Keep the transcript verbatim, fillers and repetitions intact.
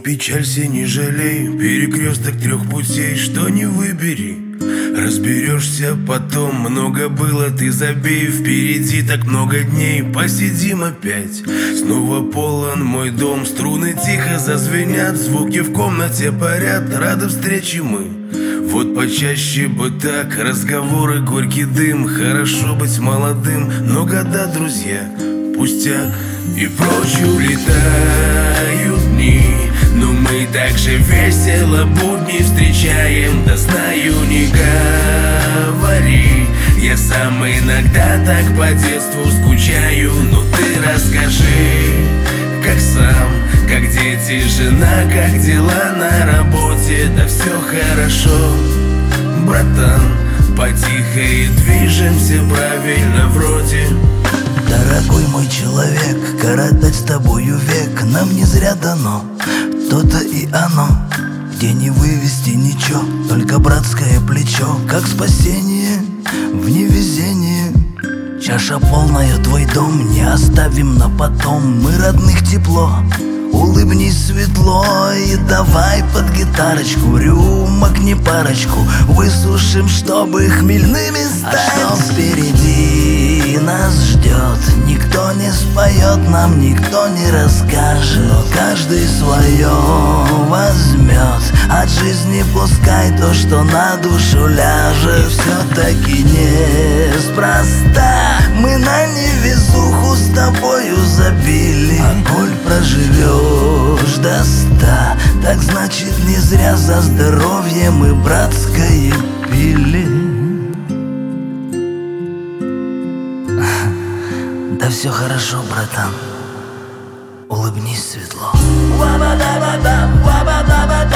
печалься, не жалей, перекресток трех путей, что не выбери. Разберешься потом, много было, ты забей. Впереди так много дней, посидим опять. Снова полон мой дом, струны тихо зазвенят, звуки в комнате парят, рады встрече мы. Вот почаще бы так, разговоры, горький дым. Хорошо быть молодым, но года, друзья, пустяк. И прочь улетают дни, но мы так же весело будни встречаем. Да знаю, не говори, я сам иногда так по детству скучаю. Но ты расскажи, как сам, как дети, жена, как дела на работе. Да все хорошо, братан, потихо и движемся правильно вроде. Дорогой мой человек, коротать с тобою век нам не зря дано. То-то и оно, где не вывести ничего, только братское плечо, как спасение в невезении. Чаша полная, твой дом не оставим на потом. Мы родных тепло, улыбнись светло и давай под гитарочку рюмок не парочку высушим, чтобы хмельными стать. А что впереди нас ждет, никто не споет, нам никто не расскажет. Но каждый свое возьмет от жизни, пускай то, что на душу ляжет. И все-таки неспроста мы на невезуху с тобою забили. А коль проживешь до ста, так значит не зря за здоровье мы братское пили. Да все хорошо, братан, улыбнись светло.